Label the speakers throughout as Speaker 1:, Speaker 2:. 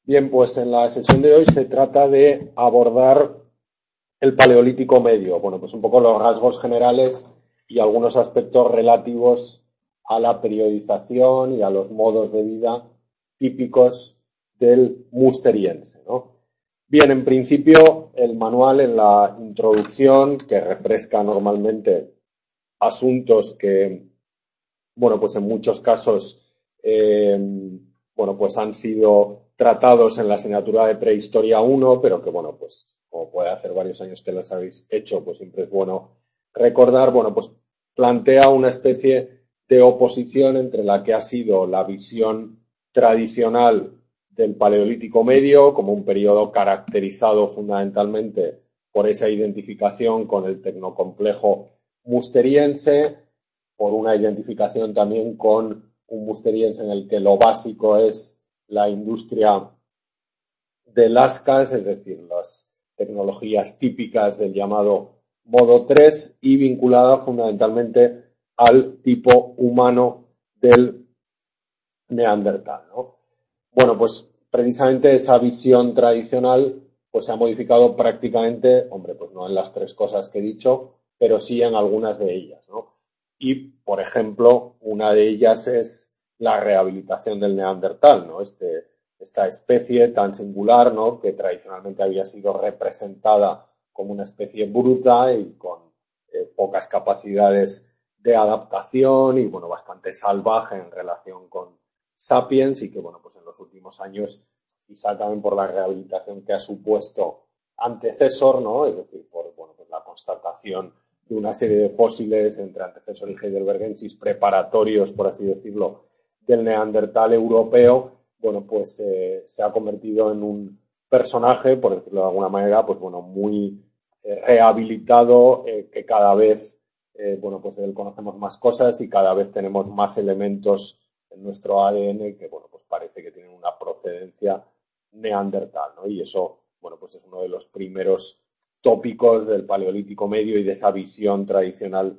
Speaker 1: Bien, pues en la sesión de hoy se trata de abordar el Paleolítico Medio. Bueno, pues un poco los rasgos generales y algunos aspectos relativos a la periodización y a los modos de vida típicos del musteriense, ¿no? Bien, en principio, el manual en la introducción, que refresca normalmente asuntos que, bueno, pues en muchos casos, bueno, pues han sido tratados en la asignatura de Prehistoria 1, pero que, bueno, pues como puede hacer varios años que los habéis hecho, pues siempre es bueno recordar, bueno, pues plantea una especie de oposición entre la que ha sido la visión tradicional del Paleolítico Medio, como un periodo caracterizado fundamentalmente por esa identificación con el tecnocomplejo musteriense, por una identificación también con un musteriense en el que lo básico es la industria de lascas, es decir, las tecnologías típicas del llamado modo 3 y vinculada fundamentalmente al tipo humano del Neandertal, ¿no? Bueno, pues precisamente esa visión tradicional pues se ha modificado prácticamente, hombre, pues no en las tres cosas que he dicho, pero sí en algunas de ellas, ¿no? Y, por ejemplo, una de ellas es la rehabilitación del Neandertal, ¿no? Esta especie tan singular, ¿no? Que tradicionalmente había sido representada como una especie bruta y con pocas capacidades de adaptación y, bueno, bastante salvaje en relación con Sapiens y que, bueno, pues en los últimos años, quizá también por la rehabilitación que ha supuesto antecesor, ¿no? Es decir, por, bueno, pues la constatación de una serie de fósiles entre antecesor y heidelbergensis preparatorios, por así decirlo, del Neandertal europeo, bueno, pues se ha convertido en un personaje, por decirlo de alguna manera, pues bueno, muy rehabilitado, que cada vez, bueno, pues de él conocemos más cosas y cada vez tenemos más elementos en nuestro ADN que, bueno, pues parece que tienen una procedencia neandertal, ¿no? Y eso, bueno, pues es uno de los primeros tópicos del Paleolítico Medio y de esa visión tradicional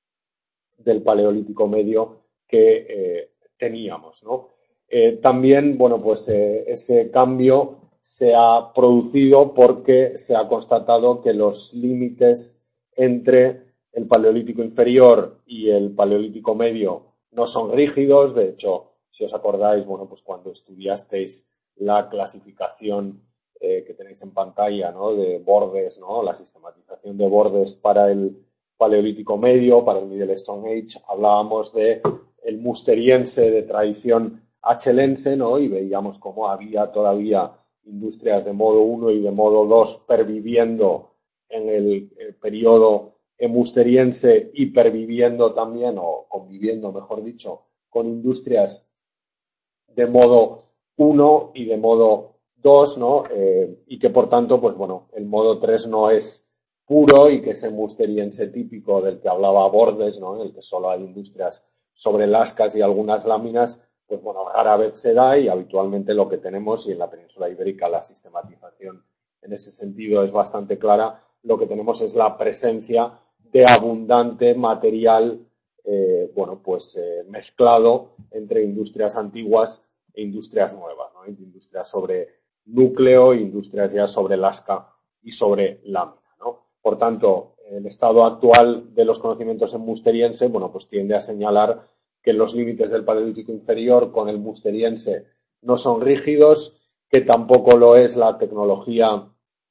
Speaker 1: del Paleolítico Medio que teníamos, ¿no? También, bueno, pues ese cambio se ha producido porque se ha constatado que los límites entre el Paleolítico Inferior y el Paleolítico Medio no son rígidos. De hecho, si os acordáis, bueno, pues cuando estudiasteis la clasificación que tenéis en pantalla, ¿no? De bordes, ¿no? La sistematización de bordes para el Paleolítico Medio, para el Middle Stone Age, hablábamos de el musteriense de tradición achelense, ¿no? Y veíamos cómo había todavía industrias de modo 1 y de modo 2 perviviendo en el periodo musteriense y perviviendo también, o conviviendo, mejor dicho, con industrias de modo 1 y de modo 2, ¿no? Y que por tanto, pues bueno, el modo 3 no es puro y que ese musteriense típico del que hablaba Bordes, ¿no? En el que solo hay industrias sobre lascas y algunas láminas, pues bueno, rara vez se da y habitualmente lo que tenemos, y en la península ibérica la sistematización en ese sentido es bastante clara, lo que tenemos es la presencia de abundante material bueno, pues mezclado entre industrias antiguas e industrias nuevas, ¿no? Industrias sobre núcleo, industrias ya sobre lasca y sobre lámina, ¿no? Por tanto, el estado actual de los conocimientos en musteriense, bueno, pues tiende a señalar que los límites del Paleolítico Inferior con el musteriense no son rígidos, que tampoco lo es la tecnología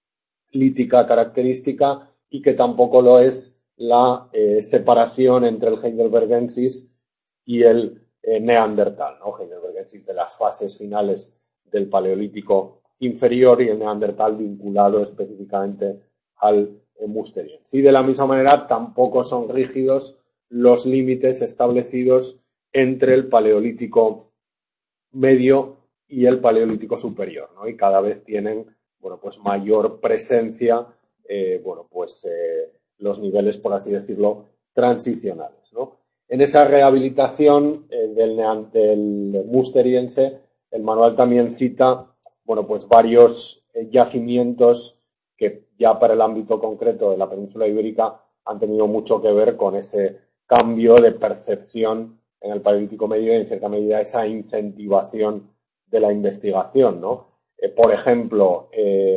Speaker 1: lítica característica y que tampoco lo es la separación entre el heidelbergensis y el neandertal, ¿no? Heidelbergensis de las fases finales del Paleolítico Inferior y el neandertal vinculado específicamente al musteriense. Y de la misma manera tampoco son rígidos los límites establecidos entre el Paleolítico Medio y el Paleolítico Superior, ¿no? Y cada vez tienen, bueno, pues mayor presencia, bueno, pues los niveles, por así decirlo, transicionales, ¿no? En esa rehabilitación del musteriense, el manual también cita, bueno, pues varios yacimientos que ya para el ámbito concreto de la península ibérica han tenido mucho que ver con ese cambio de percepción en el Paleolítico Medio y en cierta medida esa incentivación de la investigación, ¿no? Por ejemplo,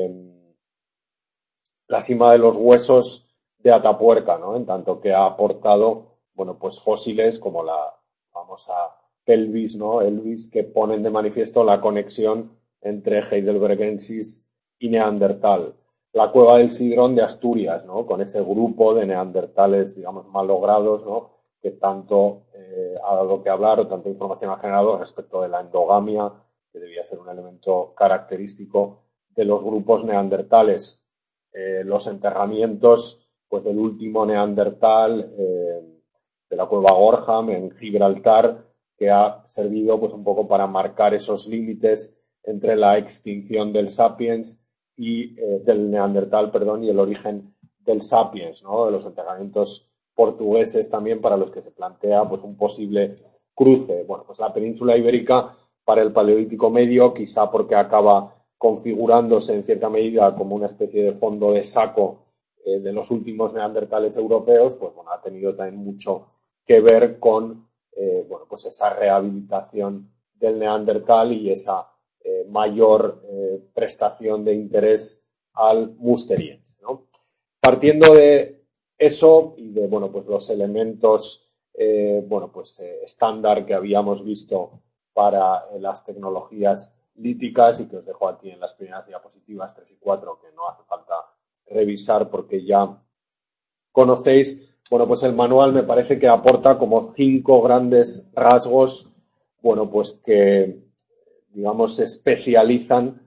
Speaker 1: la cima de los huesos de Atapuerca, ¿no? En tanto que ha aportado, bueno, pues fósiles como la famosa pelvis, ¿no? Elvis, que ponen de manifiesto la conexión entre Heidelbergensis y Neandertal. La cueva del Sidrón de Asturias, ¿no? Con ese grupo de neandertales, digamos, malogrados, ¿no? Que tanto ha dado que hablar o tanta información ha generado respecto de la endogamia, que debía ser un elemento característico de los grupos neandertales. Los enterramientos pues del último neandertal de la cueva Gorham en Gibraltar, que ha servido pues un poco para marcar esos límites entre la extinción del sapiens y del neandertal, perdón, y el origen del sapiens, ¿no? De los enterramientos portugueses también, para los que se plantea pues un posible cruce. Bueno, pues la península ibérica para el Paleolítico Medio, quizá porque acaba configurándose en cierta medida como una especie de fondo de saco de los últimos neandertales europeos, pues bueno, ha tenido también mucho que ver con bueno, pues esa rehabilitación del neandertal y esa mayor prestación de interés al musteriense, ¿no? Partiendo de eso y de bueno, pues los elementos bueno, pues, estándar que habíamos visto para las tecnologías líticas y que os dejo aquí en las primeras diapositivas 3 y 4, que no hace falta revisar porque ya conocéis. Bueno, pues el manual me parece que aporta como 5 grandes rasgos, bueno, pues que, digamos, especializan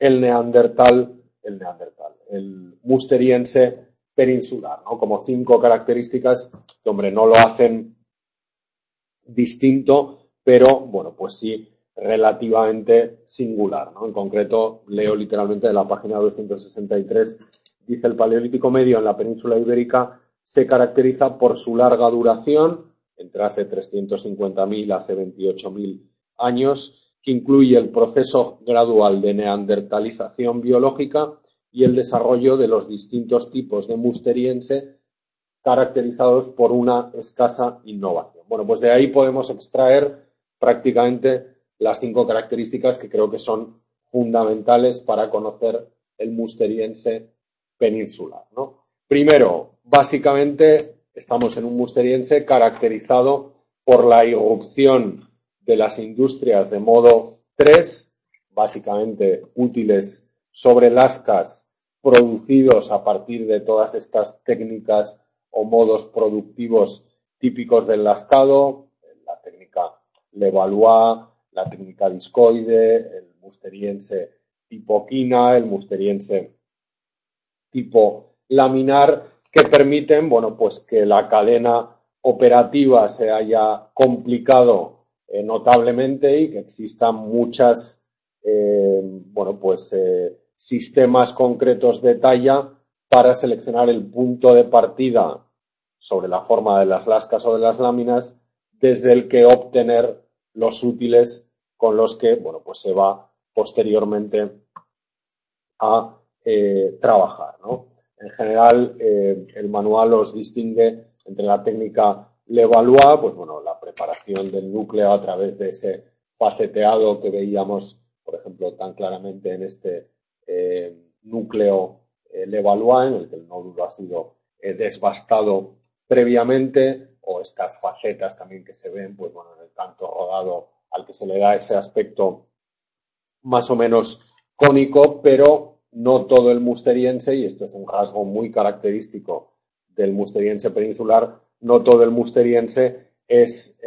Speaker 1: el musteriense peninsular, ¿no? Como 5 características que, hombre, no lo hacen distinto, pero, bueno, pues sí relativamente singular, ¿no? En concreto, leo literalmente de la página 263, dice: el Paleolítico Medio en la península ibérica se caracteriza por su larga duración, entre hace 350.000 a hace 28.000 años, que incluye el proceso gradual de neandertalización biológica y el desarrollo de los distintos tipos de musteriense caracterizados por una escasa innovación. Bueno, pues de ahí podemos extraer prácticamente las 5 características que creo que son fundamentales para conocer el musteriense peninsular, ¿no? Primero, básicamente estamos en un musteriense caracterizado por la irrupción de las industrias de modo 3, básicamente útiles sobre lascas producidos a partir de todas estas técnicas o modos productivos típicos del lascado, la técnica Levallois, la técnica discoide, el musteriense tipo quina, el musteriense tipo laminar, que permiten, bueno, pues que la cadena operativa se haya complicado notablemente y que existan muchas, bueno, pues sistemas concretos de talla para seleccionar el punto de partida sobre la forma de las lascas o de las láminas, desde el que obtener los útiles con los que, bueno, pues se va posteriormente a trabajar, ¿no? En general, el manual os distingue entre la técnica Levallois, pues bueno, la preparación del núcleo a través de ese faceteado que veíamos, por ejemplo, tan claramente en este núcleo Levallois, en el que el nódulo ha sido desbastado previamente, o estas facetas también que se ven, pues bueno, en el canto rodado al que se le da ese aspecto más o menos cónico, pero no todo el musteriense, y esto es un rasgo muy característico del musteriense peninsular, no todo el musteriense es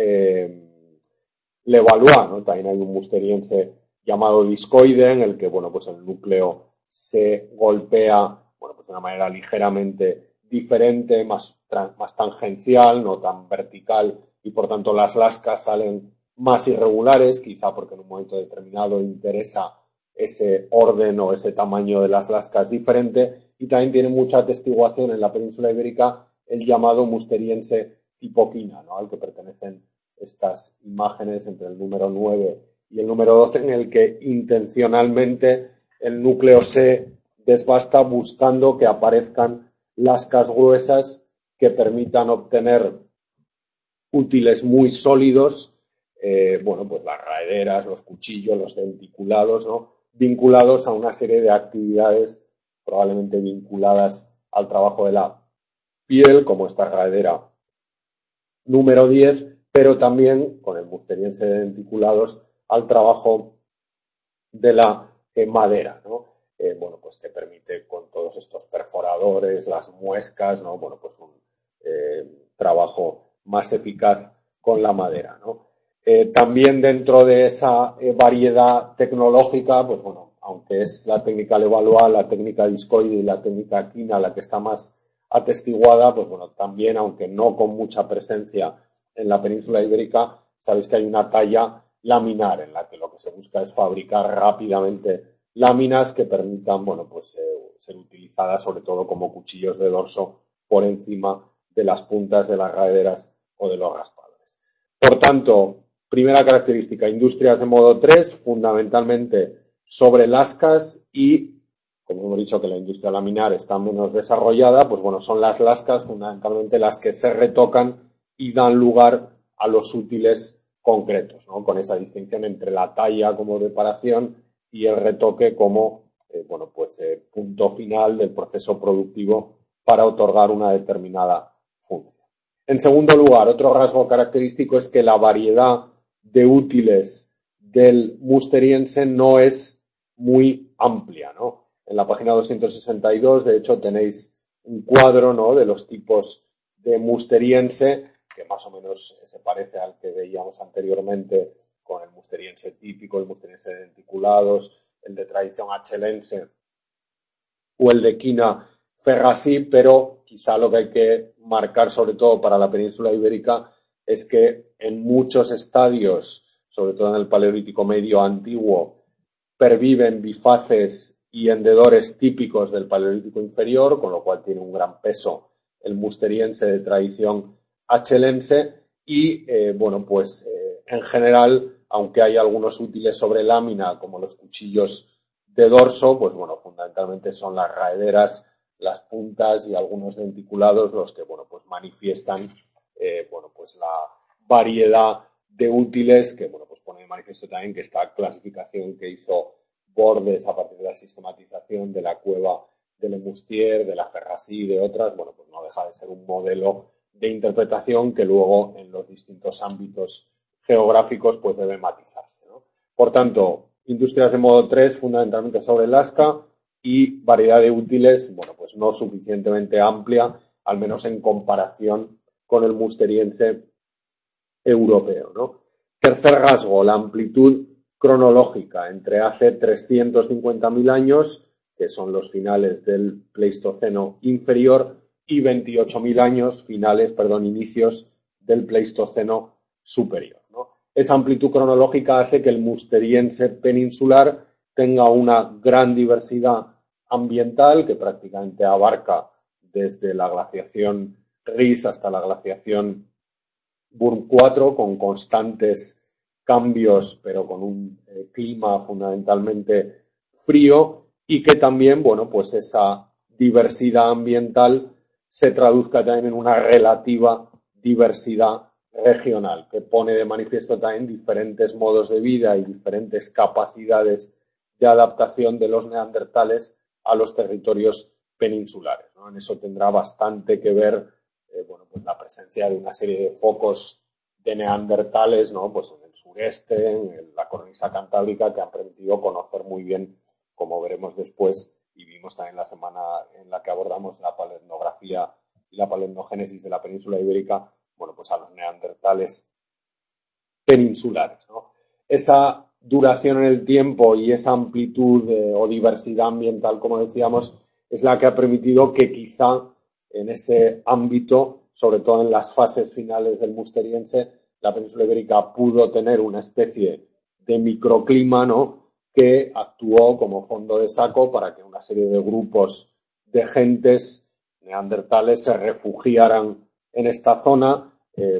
Speaker 1: Levallois, ¿no? También hay un musteriense llamado discoide, en el que, bueno, pues el núcleo se golpea, bueno, pues de una manera ligeramente diferente, más tangencial, no tan vertical, y por tanto las lascas salen más irregulares, quizá porque en un momento determinado interesa ese orden o ese tamaño de las lascas diferente, y también tiene mucha atestiguación en la península ibérica el llamado musteriense tipo quina, ¿no? Al que pertenecen estas imágenes entre el número 9 y el número 12, en el que intencionalmente el núcleo se desbasta buscando que aparezcan lascas gruesas que permitan obtener útiles muy sólidos, bueno, pues las raederas, los cuchillos, los denticulados, ¿no? vinculados a una serie de actividades probablemente vinculadas al trabajo de la piel, como esta radera número 10, pero también con el musteriense de denticulados al trabajo de la madera, ¿no? Bueno, pues que permite con todos estos perforadores, las muescas, ¿no? Bueno, pues un trabajo más eficaz con la madera, ¿no? También dentro de esa variedad tecnológica, pues bueno, aunque es la técnica Levallois, la técnica discoide y la técnica Quina la que está más atestiguada, pues bueno, también, aunque no con mucha presencia en la península ibérica, sabéis que hay una talla laminar en la que lo que se busca es fabricar rápidamente láminas que permitan, bueno, pues ser utilizadas sobre todo como cuchillos de dorso por encima de las puntas de las raderas o de los raspadores. Por tanto, primera característica, industrias de modo 3, fundamentalmente sobre lascas y, como hemos dicho que la industria laminar está menos desarrollada, pues bueno, son las lascas fundamentalmente las que se retocan y dan lugar a los útiles concretos, ¿no? Con esa distinción entre la talla como reparación y el retoque como punto final del proceso productivo para otorgar una determinada función. En segundo lugar, otro rasgo característico es que la variedad de útiles del musteriense no es muy amplia, ¿no? En la página 262, de hecho, tenéis un cuadro, ¿no?, de los tipos de musteriense, que más o menos se parece al que veíamos anteriormente con el musteriense típico, el musteriense de denticulados, el de tradición achelense o el de quina ferrasí, pero quizá lo que hay que marcar sobre todo para la península ibérica es que en muchos estadios, sobre todo en el Paleolítico Medio antiguo, perviven bifaces y hendedores típicos del Paleolítico inferior, con lo cual tiene un gran peso el musteriense de tradición achelense y, en general, aunque hay algunos útiles sobre lámina, como los cuchillos de dorso, pues bueno, fundamentalmente son las raederas, las puntas y algunos denticulados los que, bueno, pues manifiestan, la variedad de útiles que, bueno, pues pone de manifiesto también que esta clasificación que hizo Bordes a partir de la sistematización de la cueva de Le Moustier, de la Ferrasí y de otras, bueno, pues no deja de ser un modelo de interpretación que luego en los distintos ámbitos geográficos pues debe matizarse, ¿no? Por tanto, industrias de modo 3 fundamentalmente sobre Lasca y variedad de útiles, bueno, pues no suficientemente amplia, al menos en comparación con el musteriense europeo, ¿no? Tercer rasgo, la amplitud cronológica entre hace 350.000 años, que son los finales del Pleistoceno inferior, y 28.000 años, inicios del Pleistoceno superior, ¿no? Esa amplitud cronológica hace que el musteriense peninsular tenga una gran diversidad ambiental que prácticamente abarca desde la glaciación Ries hasta la glaciación Burn 4, con constantes cambios, pero con un clima fundamentalmente frío, y que también, bueno, pues esa diversidad ambiental se traduzca también en una relativa diversidad regional, que pone de manifiesto también diferentes modos de vida y diferentes capacidades de adaptación de los neandertales a los territorios peninsulares, ¿no? En eso tendrá bastante que ver pues la presencia de una serie de focos de neandertales, ¿no? Pues en el sureste, en la cornisa cantábrica, que han permitido conocer muy bien, como veremos después, y vimos también la semana en la que abordamos la paleoetnografía y la paleoetnogénesis de la península ibérica, bueno, pues a los neandertales peninsulares, ¿no? Esa duración en el tiempo y esa amplitud o diversidad ambiental, como decíamos, es la que ha permitido que quizá en ese ámbito, sobre todo en las fases finales del musteriense, la península ibérica pudo tener una especie de microclima, ¿no?, que actuó como fondo de saco para que una serie de grupos de gentes neandertales se refugiaran en esta zona,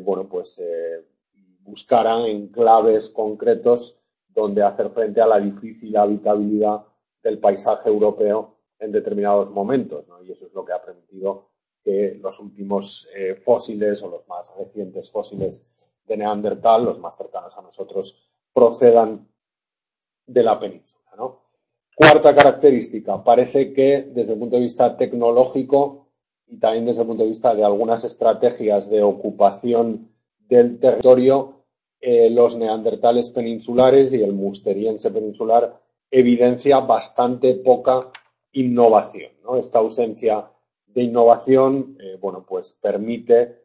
Speaker 1: buscaran enclaves concretos donde hacer frente a la difícil habitabilidad del paisaje europeo en determinados momentos, ¿no? Y eso es lo que ha permitido que los últimos fósiles o los más recientes fósiles de Neandertal, los más cercanos a nosotros, procedan de la península, ¿no? Cuarta característica, parece que desde el punto de vista tecnológico y también desde el punto de vista de algunas estrategias de ocupación del territorio, los neandertales peninsulares y el musteriense peninsular evidencia bastante poca innovación, ¿no? Esta ausencia de innovación, bueno, pues permite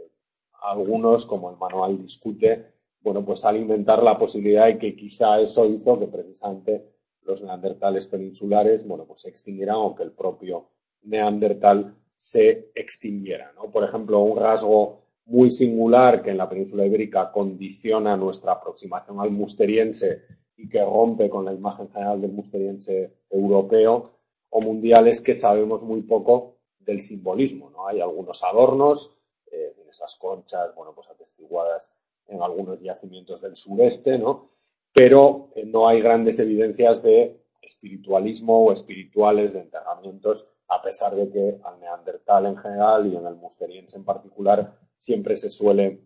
Speaker 1: a algunos, como el manual discute, bueno, pues alimentar la posibilidad de que quizá eso hizo que precisamente los neandertales peninsulares, bueno, pues se extinguieran o que el propio neandertal se extinguiera, ¿no? Por ejemplo, un rasgo muy singular que en la península ibérica condiciona nuestra aproximación al musteriense y que rompe con la imagen general del musteriense europeo o mundial es que sabemos muy poco del simbolismo, ¿no? Hay algunos adornos, en esas conchas, bueno, pues atestiguadas en algunos yacimientos del sureste, ¿no? Pero no hay grandes evidencias de espiritualismo o espirituales de enterramientos, a pesar de que al neandertal en general y en el musteriense en particular siempre se suele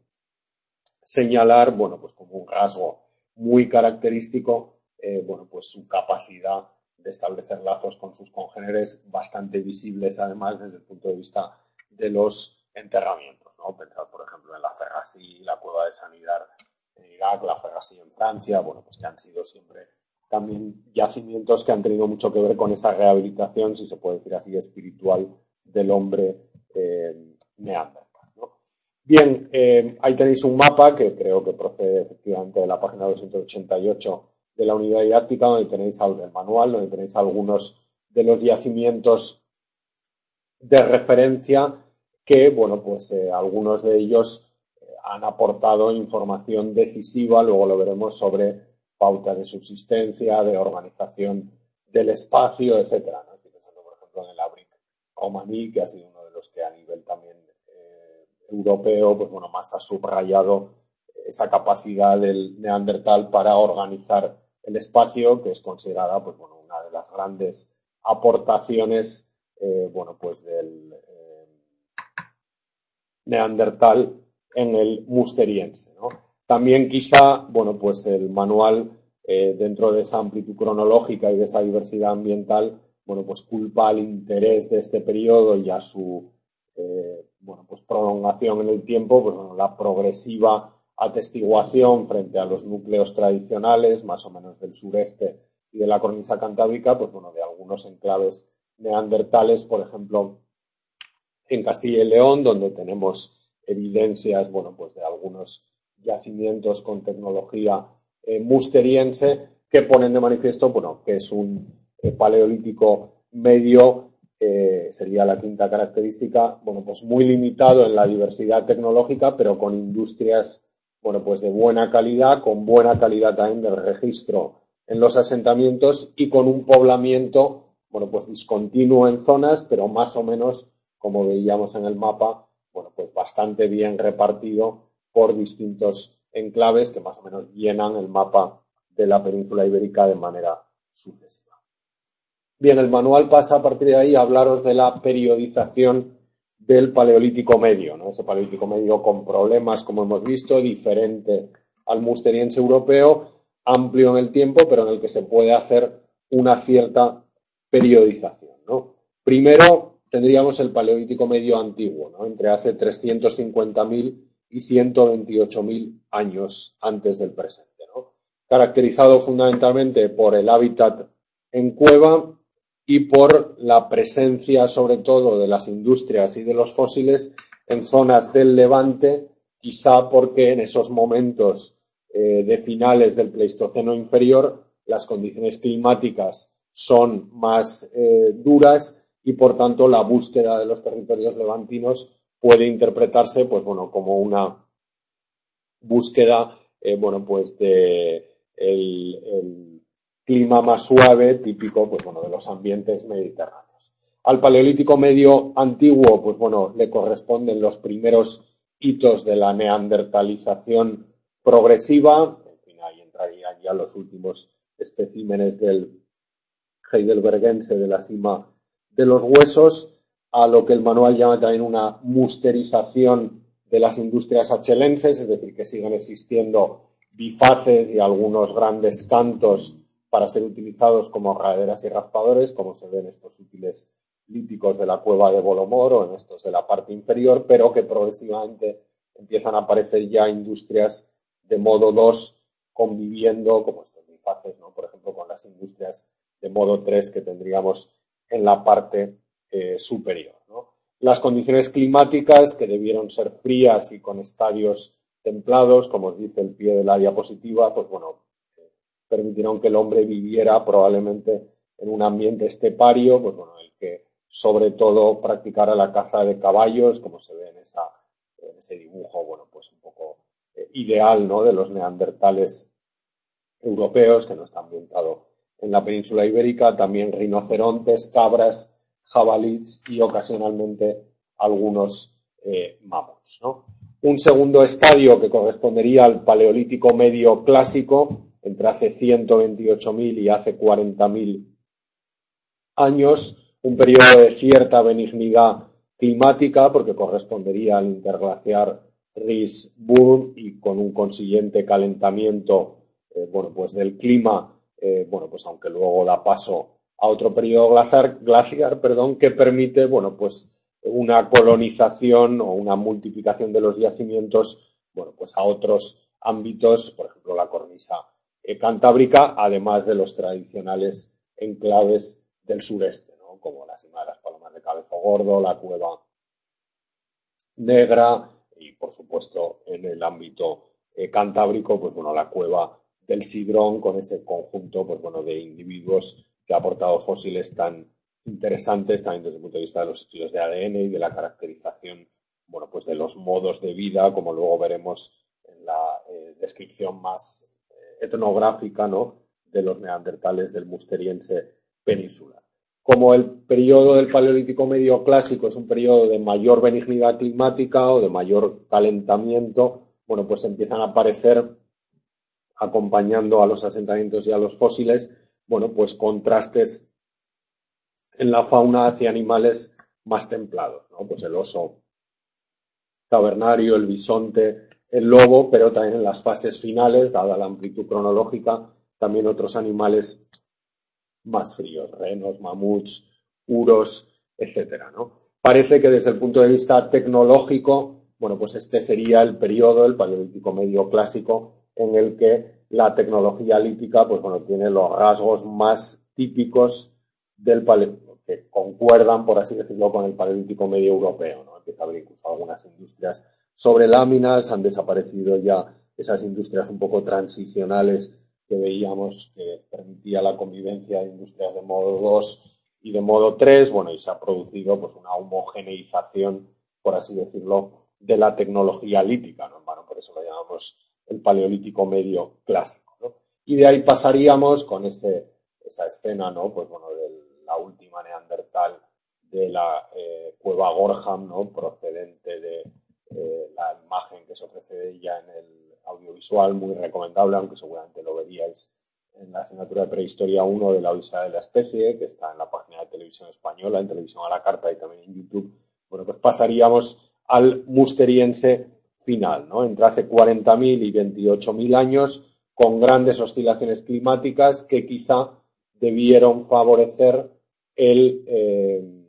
Speaker 1: señalar, bueno, pues como un rasgo muy característico, bueno, pues su capacidad de establecer lazos con sus congéneres bastante visibles, además, desde el punto de vista de los enterramientos, ¿no? Pensar, por ejemplo, en la Ferrasí, la cueva de Sanidad en Irak, la Ferrasí en Francia, bueno, pues que han sido siempre también yacimientos que han tenido mucho que ver con esa rehabilitación, si se puede decir así, espiritual del hombre neandertal, ¿no? Bien, ahí tenéis un mapa que creo que procede efectivamente de la página 288 de la unidad didáctica, donde tenéis el manual, donde tenéis algunos de los yacimientos de referencia que, bueno, pues algunos de ellos han aportado información decisiva, luego lo veremos, sobre pautas de subsistencia, de organización del espacio, etcétera, ¿no? Estoy pensando, por ejemplo, en el Abric Omaní, que ha sido uno de los que a nivel también europeo, pues bueno, más ha subrayado esa capacidad del neandertal para organizar el espacio, que es considerada, pues bueno, una de las grandes aportaciones, bueno, pues del neandertal en el musteriense, ¿no? También quizá, bueno, pues el manual, dentro de esa amplitud cronológica y de esa diversidad ambiental, bueno, pues culpa al interés de este periodo y a su, bueno, pues prolongación en el tiempo, pues bueno, la progresiva atestiguación frente a los núcleos tradicionales, más o menos del sureste y de la cornisa cantábrica, pues bueno, de algunos enclaves neandertales, por ejemplo, en Castilla y León, donde tenemos evidencias, bueno, pues de algunos yacimientos con tecnología musteriense que ponen de manifiesto, bueno, que es un paleolítico medio, sería la quinta característica, bueno, pues muy limitado en la diversidad tecnológica, pero con industrias, bueno, pues de buena calidad, con buena calidad también del registro en los asentamientos y con un poblamiento, bueno, pues discontinuo en zonas, pero más o menos, como veíamos en el mapa, bueno, pues bastante bien repartido por distintos enclaves que más o menos llenan el mapa de la península ibérica de manera sucesiva. Bien, el manual pasa a partir de ahí a hablaros de la periodización del Paleolítico Medio, ¿no? Ese Paleolítico Medio con problemas, como hemos visto, diferente al musteriense europeo, amplio en el tiempo, pero en el que se puede hacer una cierta periodización, ¿no? Primero tendríamos el Paleolítico Medio antiguo, ¿no? Entre hace 350.000 y 128.000 años antes del presente, ¿no? Caracterizado fundamentalmente por el hábitat en cueva y por la presencia, sobre todo, de las industrias y de los fósiles en zonas del Levante, quizá porque en esos momentos de finales del Pleistoceno inferior las condiciones climáticas son más duras y, por tanto, la búsqueda de los territorios levantinos puede interpretarse, pues bueno, como una búsqueda, bueno, pues de el clima más suave, típico, pues bueno, de los ambientes mediterráneos. Al Paleolítico Medio antiguo, pues bueno, le corresponden los primeros hitos de la neandertalización progresiva. En fin, ahí entrarían ya los últimos especímenes del heidelbergense de la cima de los huesos, a lo que el manual llama también una musterización de las industrias achelenses, es decir, que siguen existiendo bifaces y algunos grandes cantos para ser utilizados como herraderas y raspadores, como se ve en estos útiles líticos de la cueva de Bolomor o en estos de la parte inferior, pero que progresivamente empiezan a aparecer ya industrias de modo 2 conviviendo, como estos bifaces, ¿no? Por ejemplo, con las industrias de modo 3 que tendríamos en la parte superior, ¿no? Las condiciones climáticas, que debieron ser frías y con estadios templados, como os dice el pie de la diapositiva, pues bueno, permitieron que el hombre viviera probablemente en un ambiente estepario, pues bueno, el que sobre todo practicara la caza de caballos, como se ve en ese dibujo, bueno, pues un poco ideal, ¿no? De los neandertales europeos, que no está ambientado en la península ibérica, también rinocerontes, cabras, jabalíes y ocasionalmente algunos mamuts, ¿no? Un segundo estadio que correspondería al Paleolítico Medio Clásico, entre hace 128.000 y hace 40.000 años, un periodo de cierta benignidad climática, porque correspondería al interglaciar Rhys-Burn y con un consiguiente calentamiento bueno, pues del clima, bueno, pues aunque luego da paso a otro periodo glaciar, perdón, que permite, bueno, pues una colonización o una multiplicación de los yacimientos, bueno, pues a otros ámbitos, por ejemplo, la cornisa cantábrica, además de los tradicionales enclaves del sureste, ¿no? Como la Sima de las Palomas de Cabezo Gordo, la Cueva Negra y, por supuesto, en el ámbito cantábrico, pues bueno, la Cueva del Sidrón con ese conjunto, pues bueno, de individuos que ha aportado fósiles tan interesantes también desde el punto de vista de los estudios de ADN y de la caracterización, bueno, pues de los modos de vida, como luego veremos en la descripción más etnográfica, ¿no? De los neandertales del Musteriense peninsular. Como el periodo del Paleolítico Medio Clásico es un periodo de mayor benignidad climática o de mayor calentamiento, bueno, pues empiezan a aparecer, acompañando a los asentamientos y a los fósiles, bueno, pues contrastes en la fauna hacia animales más templados, ¿no? Pues el oso cavernario, el bisonte, el lobo, pero también en las fases finales, dada la amplitud cronológica, también otros animales más fríos, renos, mamuts, uros, etcétera, ¿no? Parece que desde el punto de vista tecnológico, bueno, pues este sería el periodo, el Paleolítico Medio Clásico, en el que la tecnología lítica, pues bueno, tiene los rasgos más típicos del Paleolítico, que concuerdan, por así decirlo, con el Paleolítico Medio Europeo, ¿no? Empieza a haber incluso algunas industrias sobre láminas, han desaparecido ya esas industrias un poco transicionales que veíamos que permitía la convivencia de industrias de modo 2 y de modo 3, bueno, y se ha producido pues una homogeneización, por así decirlo, de la tecnología lítica, ¿no? Bueno, por eso lo llamamos el Paleolítico Medio Clásico, ¿no? Y de ahí pasaríamos con esa escena, ¿no? Pues bueno, de la última neandertal de la cueva Gorham, ¿no? Procedente de la imagen que se ofrece de ella en el audiovisual, muy recomendable, aunque seguramente lo veríais en la asignatura de Prehistoria 1 de la Odisea de la Especie, que está en la página de Televisión Española, en Televisión a la Carta y también en YouTube. Bueno, pues pasaríamos al musteriense final, ¿no? Entre hace 40.000 y 28.000 años, con grandes oscilaciones climáticas que quizá debieron favorecer el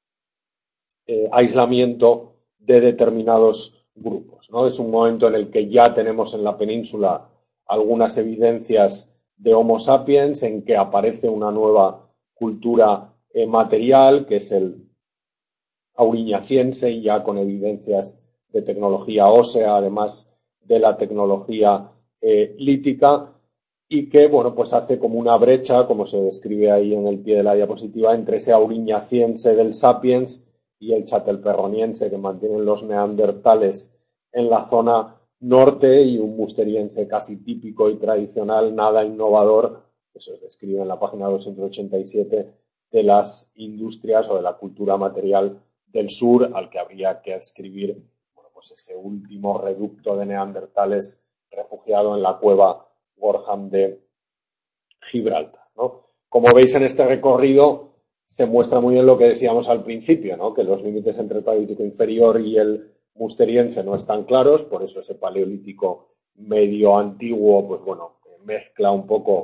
Speaker 1: aislamiento de determinados grupos, ¿no? Es un momento en el que ya tenemos en la península algunas evidencias de Homo sapiens, en que aparece una nueva cultura material, que es el auriñaciense, ya con evidencias de tecnología ósea, además de la tecnología lítica, y que, bueno, pues hace como una brecha, como se describe ahí en el pie de la diapositiva, entre ese auriñaciense del sapiens y el chatelperroniense que mantienen los neandertales en la zona norte y un musteriense casi típico y tradicional, nada innovador, eso se describe en la página 287, de las industrias o de la cultura material del sur, al que habría que adscribir, bueno, pues ese último reducto de neandertales refugiado en la cueva Gorham de Gibraltar, ¿no? Como veis en este recorrido, se muestra muy bien lo que decíamos al principio, ¿no? Que los límites entre el Paleolítico inferior y el musteriense no están claros, por eso ese Paleolítico medio antiguo, pues bueno, mezcla un poco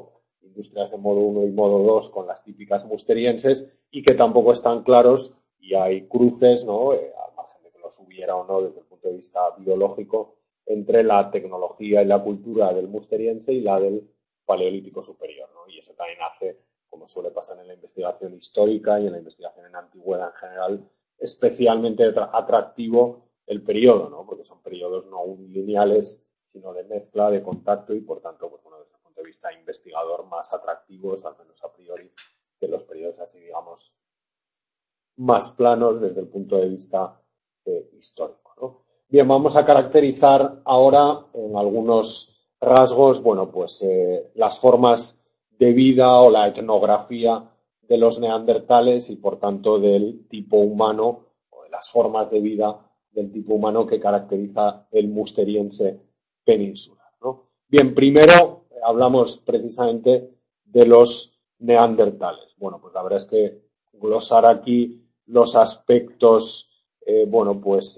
Speaker 1: industrias de modo 1 y modo 2 con las típicas musterienses y que tampoco están claros y hay cruces, ¿no? Al margen de que los hubiera o no desde el punto de vista biológico entre la tecnología y la cultura del musteriense y la del paleolítico superior, ¿no? Y eso también hace, como suele pasar en la investigación histórica y en la investigación en antigüedad en general, especialmente atractivo el periodo, ¿no? Porque son periodos no unilineales, sino de mezcla, de contacto y, por tanto, pues, bueno, desde el punto de vista investigador, más atractivos, al menos a priori, que los periodos así, digamos, más planos desde el punto de vista histórico, ¿no? Bien, vamos a caracterizar ahora en algunos rasgos, bueno, pues las formas de vida o la etnografía de los neandertales y, por tanto, del tipo humano o de las formas de vida del tipo humano que caracteriza el musteriense peninsular, ¿no? Bien, primero hablamos precisamente de los neandertales. Bueno, pues la verdad es que glosar aquí los aspectos, bueno, pues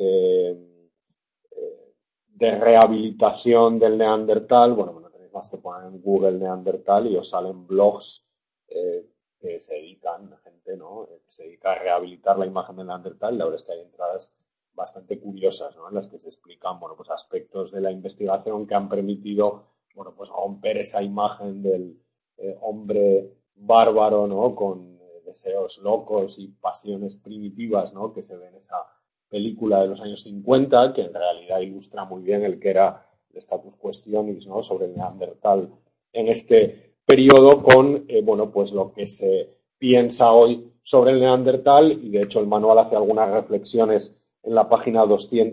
Speaker 1: de rehabilitación del neandertal. Bueno, no tenéis más que poner en Google neandertal y os salen blogs que se dedican, gente, ¿no? Que se dedica a rehabilitar la imagen del neandertal. La verdad es que hay entradas bastante curiosas, ¿no? En las que se explican, bueno, pues aspectos de la investigación que han permitido, bueno, pues romper esa imagen del hombre bárbaro, ¿no? Con deseos locos y pasiones primitivas, ¿no? Que se ve en esa película de los años 50, que en realidad ilustra muy bien el que era el status questionis, ¿no? Sobre el neandertal en este periodo con, bueno, pues lo que se piensa hoy sobre el neandertal, y de hecho el manual hace algunas reflexiones en la página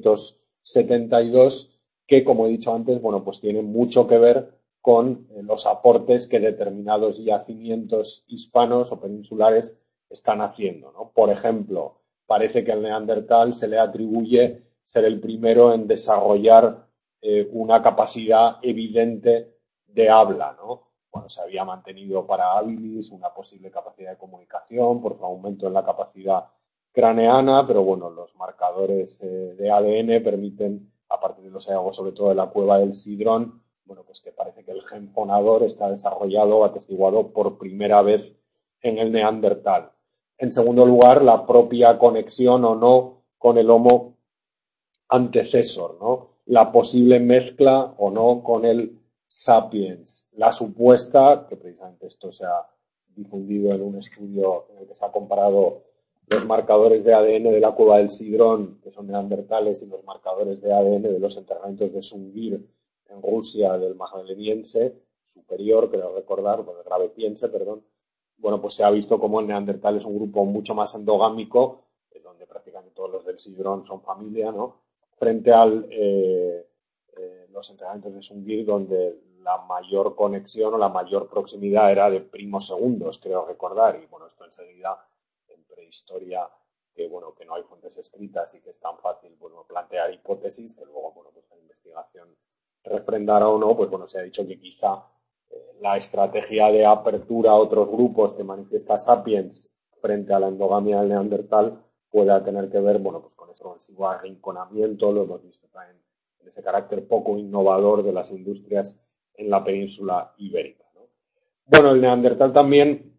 Speaker 1: 272 que, como he dicho antes, bueno, pues tienen mucho que ver con los aportes que determinados yacimientos hispanos o peninsulares están haciendo, ¿no? Por ejemplo, parece que al neandertal se le atribuye ser el primero en desarrollar una capacidad evidente de habla, ¿no? Bueno, se había mantenido para habilis una posible capacidad de comunicación por su aumento en la capacidad craneana, pero bueno, los marcadores de ADN permiten, a partir de los hallazgos sobre todo de la cueva del Sidrón, bueno, pues que parece que el gen fonador está desarrollado, atestiguado por primera vez en el neandertal. En segundo lugar, la propia conexión o no con el Homo antecesor, ¿no? La posible mezcla o no con el sapiens. La supuesta, que precisamente esto se ha difundido en un estudio en el que se ha comparado los marcadores de ADN de la cueva del Sidrón, que son neandertales, y los marcadores de ADN de los enterramientos de Sungir en Rusia del Magdaleniense superior, creo recordar, del Gravetiense, perdón. Bueno, pues se ha visto como el neandertal es un grupo mucho más endogámico, donde prácticamente todos los del Sidrón son familia, ¿no? Frente a los entrenamientos de Sungir, donde la mayor conexión o la mayor proximidad era de primos segundos, creo recordar. Y bueno, esto enseguida, en prehistoria, que bueno, que no hay fuentes escritas y que es tan fácil, bueno, plantear hipótesis, que luego, bueno, pues la investigación refrendará o no, pues bueno, se ha dicho que quizá la estrategia de apertura a otros grupos que manifiesta Sapiens frente a la endogamia del neandertal pueda tener que ver, bueno, pues con ese progresivo arrinconamiento, lo hemos visto también en ese carácter poco innovador de las industrias en la península ibérica, ¿no? Bueno, el neandertal también,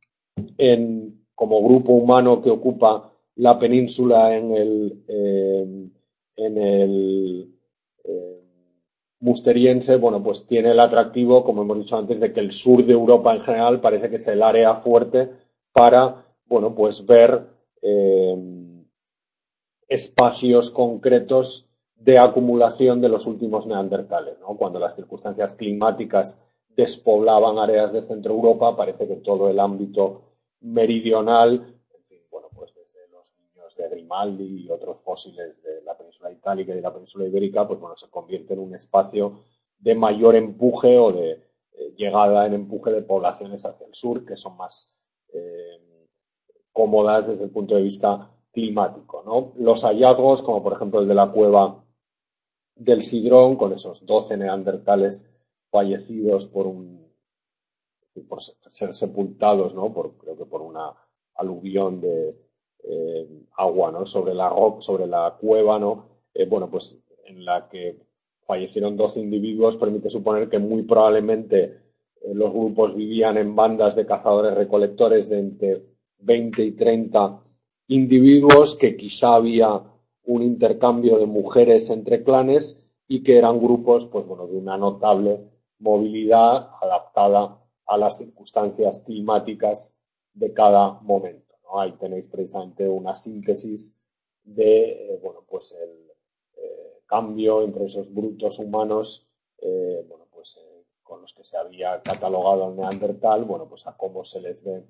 Speaker 1: como grupo humano que ocupa la península en el musteriense, bueno, pues tiene el atractivo, como hemos dicho antes, de que el sur de Europa en general parece que es el área fuerte para, bueno, pues ver espacios concretos de acumulación de los últimos neandertales, ¿no? Cuando las circunstancias climáticas despoblaban áreas de Centro Europa, parece que todo el ámbito meridional, en fin, bueno, pues desde los niños de Grimaldi y otros fósiles de la península itálica y de la península ibérica, pues bueno, se convierte en un espacio de mayor empuje o de llegada en empuje de poblaciones hacia el sur, que son más cómodas desde el punto de vista climático, ¿no? Los hallazgos, como por ejemplo el de la cueva del Sidrón, con esos 12 neandertales fallecidos por ser sepultados, ¿no? Creo que por una aluvión de agua, ¿no? Sobre la cueva, ¿no? Bueno, pues en la que fallecieron 12 individuos, permite suponer que muy probablemente los grupos vivían en bandas de cazadores-recolectores de entre 20 y 30 individuos, que quizá había un intercambio de mujeres entre clanes y que eran grupos, pues bueno, de una notable movilidad adaptada a las circunstancias climáticas de cada momento, ¿no? Ahí tenéis precisamente una síntesis de, bueno, pues el cambio entre esos brutos humanos, bueno, pues con los que se había catalogado al Neandertal, bueno, pues a cómo se les ve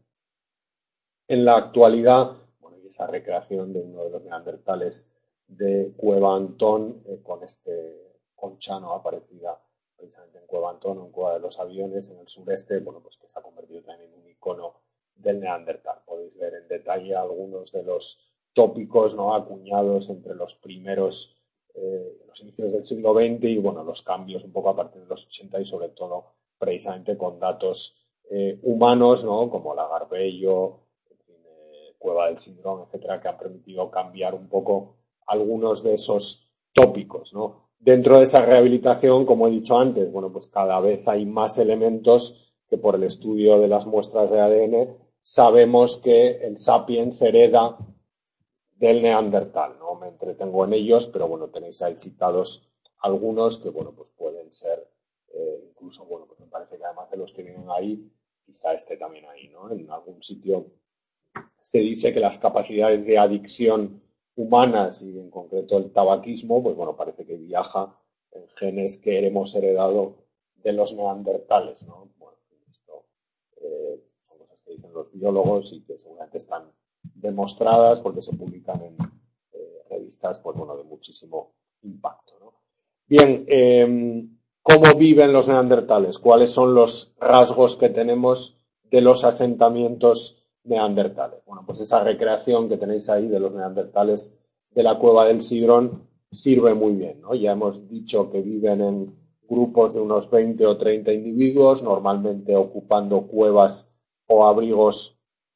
Speaker 1: en la actualidad, bueno, y esa recreación de uno de los neandertales de Cueva Antón, con este concha, ¿no?, aparecida precisamente en Cueva Antón o en Cueva de los Aviones, en el sureste, bueno, pues que se ha convertido también en un icono del neandertal. Podéis ver en detalle algunos de los tópicos, ¿no?, acuñados entre los primeros, los inicios del siglo XX y, bueno, los cambios un poco a partir de los 80 y sobre todo precisamente con datos humanos, ¿no?, como Lagarbello, Cueva del Sidrón, etcétera, que han permitido cambiar un poco algunos de esos tópicos, ¿no? Dentro de esa rehabilitación, como he dicho antes, bueno, pues cada vez hay más elementos que por el estudio de las muestras de ADN sabemos que el sapiens hereda del neandertal, ¿no? Me entretengo en ellos, pero bueno, tenéis ahí citados algunos que, bueno, pues pueden ser, incluso, bueno, pues me parece que además de los que vienen ahí, quizá esté también ahí, ¿no? En algún sitio se dice que las capacidades de adicción humanas y en concreto el tabaquismo, pues bueno, parece que viaja en genes que hemos heredado de los neandertales, ¿no? Bueno, esto son cosas que dicen los biólogos y que seguramente están demostradas porque se publican en revistas, pues bueno, de muchísimo impacto, ¿no? Bien, ¿cómo viven los neandertales? ¿Cuáles son los rasgos que tenemos de los asentamientos neandertales? Bueno, pues esa recreación que tenéis ahí de los neandertales de la Cueva del Sidrón sirve muy bien, ¿no? Ya hemos dicho que viven en grupos de unos 20 o 30 individuos, normalmente ocupando cuevas o abrigos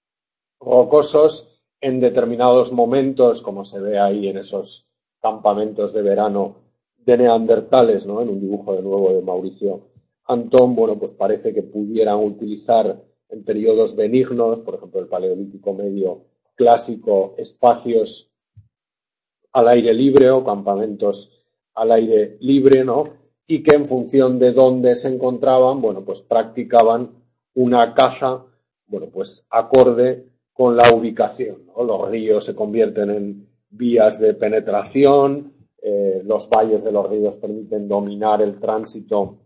Speaker 1: rocosos en determinados momentos, como se ve ahí en esos campamentos de verano de neandertales, ¿no?, en un dibujo de nuevo de Mauricio Antón. Bueno, pues parece que pudieran utilizar en periodos benignos, por ejemplo el Paleolítico Medio clásico, espacios al aire libre o campamentos al aire libre, ¿no? Y que en función de dónde se encontraban, bueno, pues practicaban una caza, bueno, pues acorde con la ubicación, ¿no? Los ríos se convierten en vías de penetración, los valles de los ríos permiten dominar el tránsito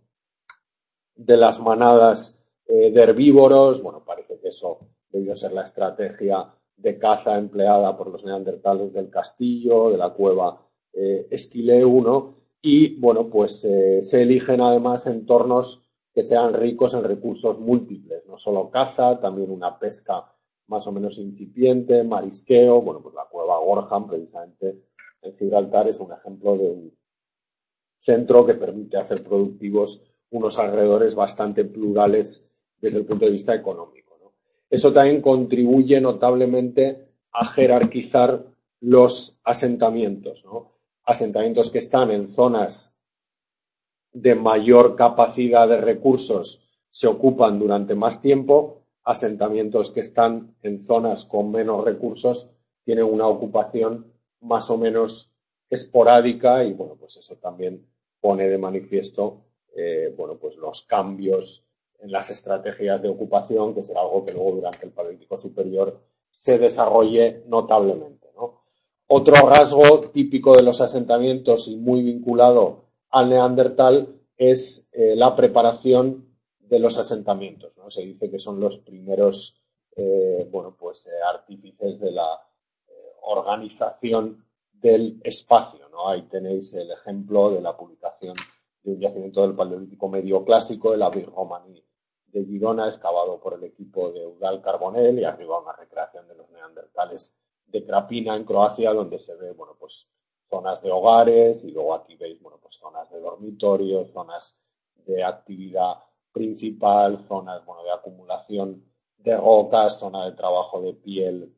Speaker 1: de las manadas de herbívoros. Bueno, parece que eso debió ser la estrategia de caza empleada por los neandertales del castillo, de la cueva Esquileu, ¿no? Y, bueno, pues se eligen además entornos que sean ricos en recursos múltiples, no solo caza, también una pesca más o menos incipiente, marisqueo. Bueno, pues la cueva Gorham, precisamente en Gibraltar, es un ejemplo de un centro que permite hacer productivos unos alrededores bastante plurales desde el punto de vista económico, ¿no? Eso también contribuye notablemente a jerarquizar los asentamientos, ¿no? Asentamientos que están en zonas de mayor capacidad de recursos se ocupan durante más tiempo, asentamientos que están en zonas con menos recursos tienen una ocupación más o menos esporádica y, bueno, pues eso también pone de manifiesto, bueno, pues los cambios en las estrategias de ocupación, que será algo que luego durante el Paleolítico Superior se desarrolle notablemente, ¿no? Otro rasgo típico de los asentamientos y muy vinculado al neandertal es la preparación de los asentamientos, ¿no? Se dice que son los primeros, bueno, pues artífices de la organización del espacio, ¿no? Ahí tenéis el ejemplo de la publicación de un yacimiento del Paleolítico Medio Clásico, el Abbey Romani de Girona, excavado por el equipo de Eudald Carbonell, y arriba una recreación de los neandertales de Krapina en Croacia, donde se ve, bueno, pues zonas de hogares y luego aquí veis, bueno, pues zonas de dormitorios, zonas de actividad principal, zonas, bueno, de acumulación de rocas, zona de trabajo de piel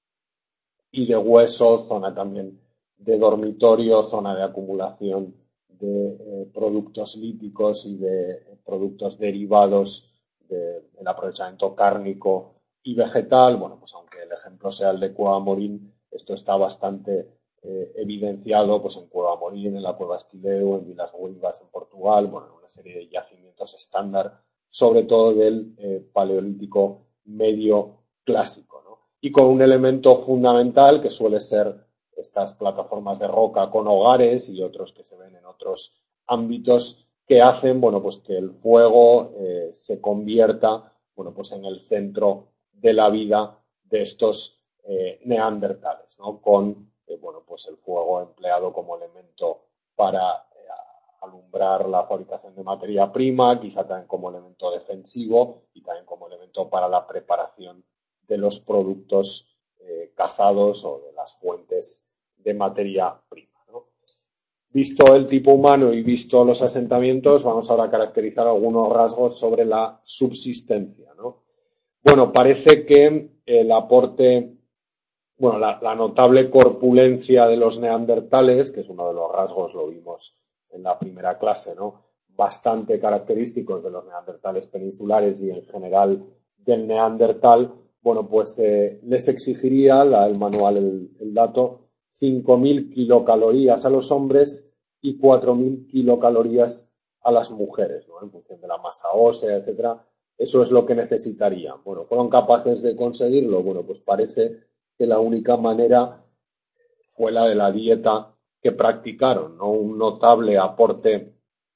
Speaker 1: y de hueso, zona también de dormitorio, zona de acumulación de productos líticos y de productos derivados del aprovechamiento cárnico y vegetal. Bueno, pues aunque el ejemplo sea el de Cueva Morín, esto está bastante evidenciado pues en Cueva Morín, en la Cueva Esquileo, en Vilas Boas en Portugal, bueno, en una serie de yacimientos estándar, sobre todo del paleolítico medio clásico, ¿no? Y con un elemento fundamental que suele ser estas plataformas de roca con hogares y otros que se ven en otros ámbitos que hacen, bueno, pues que el fuego se convierta, bueno, pues en el centro de la vida de estos neandertales, ¿no? Con bueno, pues el fuego empleado como elemento para alumbrar la fabricación de materia prima, quizá también como elemento defensivo y también como elemento para la preparación de los productos cazados o de las fuentes de materia prima, ¿no? Visto el tipo humano y visto los asentamientos, vamos ahora a caracterizar algunos rasgos sobre la subsistencia, ¿no? Bueno, parece que el aporte, bueno, la notable corpulencia de los neandertales, que es uno de los rasgos, lo vimos en la primera clase, ¿no? Bastante característicos de los neandertales peninsulares y en general del neandertal, bueno, pues les exigiría, el manual, el dato, 5.000 kilocalorías a los hombres y 4.000 kilocalorías a las mujeres, ¿no? En función de la masa ósea, etcétera. Eso es lo que necesitarían. Bueno, ¿fueron capaces de conseguirlo? Bueno, pues parece que la única manera fue la de la dieta que practicaron, ¿no? Un notable aporte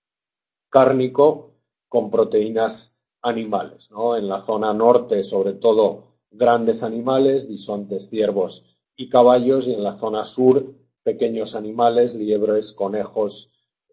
Speaker 1: cárnico con proteínas animales, ¿no? En la zona norte, sobre todo, grandes animales, bisontes, ciervos y caballos, y en la zona sur, pequeños animales, liebres, conejos,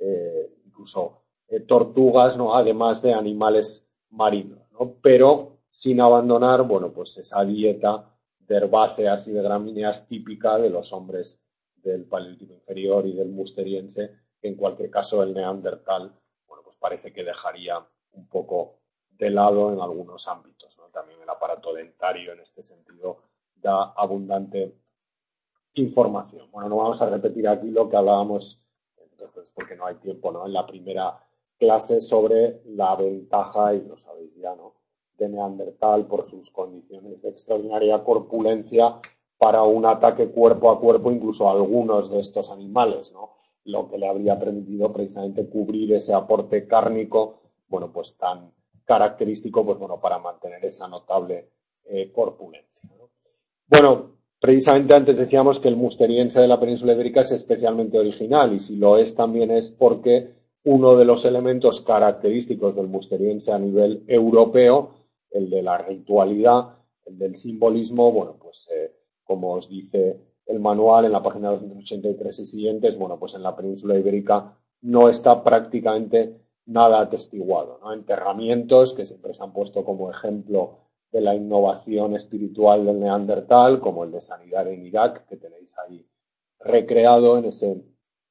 Speaker 1: incluso tortugas, ¿no? Además de animales marinos, ¿no? Pero sin abandonar, bueno, pues esa dieta de herbáceas y de gramíneas típica de los hombres del Paleolítico inferior y del Musteriense, que en cualquier caso el Neandertal, bueno, pues parece que dejaría un poco de lado en algunos ámbitos, ¿no? También el aparato dentario en este sentido da abundante información. Bueno, no vamos a repetir aquí lo que hablábamos, entonces, porque no hay tiempo, ¿no? En la primera clase sobre la ventaja, y lo sabéis ya, ¿no? De Neandertal por sus condiciones de extraordinaria corpulencia para un ataque cuerpo a cuerpo, incluso a algunos de estos animales, ¿no? Lo que le habría permitido precisamente cubrir ese aporte cárnico, bueno, pues tan característico, pues bueno, para mantener esa notable corpulencia, ¿no? Bueno, precisamente antes decíamos que el musteriense de la península ibérica es especialmente original, y si lo es también es porque uno de los elementos característicos del musteriense a nivel europeo, el de la ritualidad, el del simbolismo, bueno, pues como os dice el manual en la página 283 y siguientes, bueno, pues en la península ibérica no está prácticamente nada atestiguado, ¿no? Enterramientos que siempre se han puesto como ejemplo de la innovación espiritual del Neandertal, como el de Sanidad en Irak, que tenéis ahí recreado en ese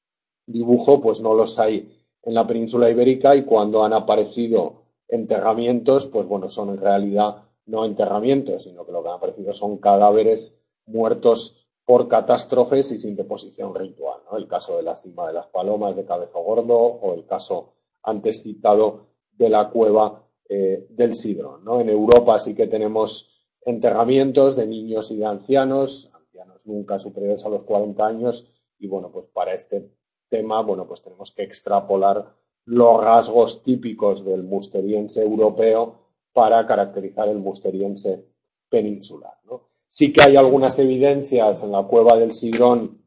Speaker 1: dibujo, pues no los hay en la península ibérica, y cuando han aparecido enterramientos, pues bueno, son en realidad no enterramientos, sino que lo que han aparecido son cadáveres muertos por catástrofes y sin deposición ritual, ¿no? El caso de la Sima de las Palomas de Cabezo Gordo, o el caso antes citado de la cueva del Sidrón, ¿no? En Europa sí que tenemos enterramientos de niños y de ancianos nunca superiores a los 40 años, y bueno, pues para este tema, bueno, pues tenemos que extrapolar los rasgos típicos del musteriense europeo para caracterizar el musteriense peninsular, ¿no? Sí que hay algunas evidencias en la cueva del Sidrón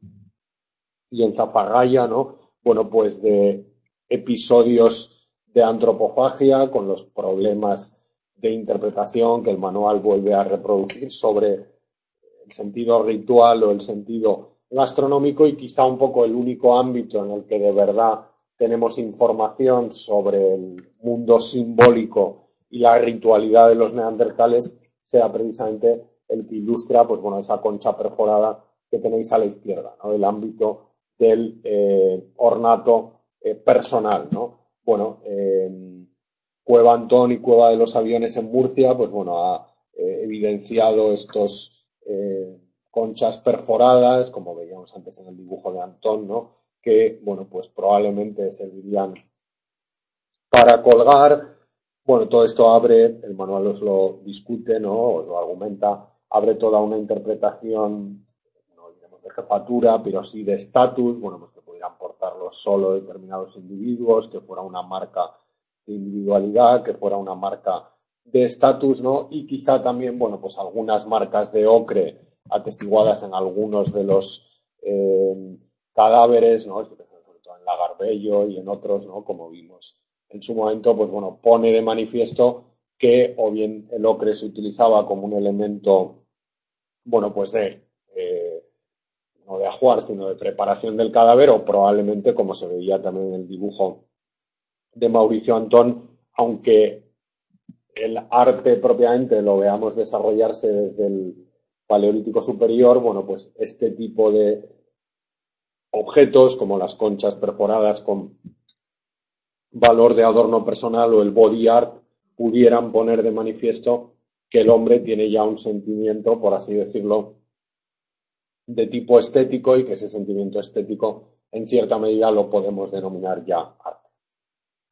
Speaker 1: y en Zafarraya, ¿no? Bueno, pues de episodios de antropofagia con los problemas de interpretación que el manual vuelve a reproducir sobre el sentido ritual o el sentido gastronómico, y quizá un poco el único ámbito en el que de verdad tenemos información sobre el mundo simbólico y la ritualidad de los neandertales sea precisamente el que ilustra, pues bueno, esa concha perforada que tenéis a la izquierda, ¿no? El ámbito del ornato personal, ¿no? Bueno, Cueva Antón y Cueva de los Aviones en Murcia, pues bueno, ha evidenciado estos conchas perforadas, como veíamos antes en el dibujo de Antón, ¿no? Que, bueno, pues probablemente servirían para colgar, Bueno, todo esto abre, el manual os lo discute, ¿no? Os lo argumenta, abre toda una interpretación, no diremos de jefatura, pero sí de estatus, bueno, pues que pudieran portarlo solo determinados individuos, que fuera una marca de individualidad, que fuera una marca de estatus, ¿no? Y quizá también, bueno, pues algunas marcas de ocre atestiguadas en algunos de los cadáveres, ¿no? Sobre todo en Lagarbello y en otros, ¿no? Como vimos en su momento, pues bueno, pone de manifiesto que o bien el ocre se utilizaba como un elemento, bueno, pues no de ajuar, sino de preparación del cadáver, o probablemente, como se veía también en el dibujo de Mauricio Antón, aunque el arte propiamente lo veamos desarrollarse desde el Paleolítico Superior, bueno, pues este tipo de objetos, como las conchas perforadas con valor de adorno personal o el body art, pudieran poner de manifiesto que el hombre tiene ya un sentimiento, por así decirlo, de tipo estético, y que ese sentimiento estético en cierta medida lo podemos denominar ya arte.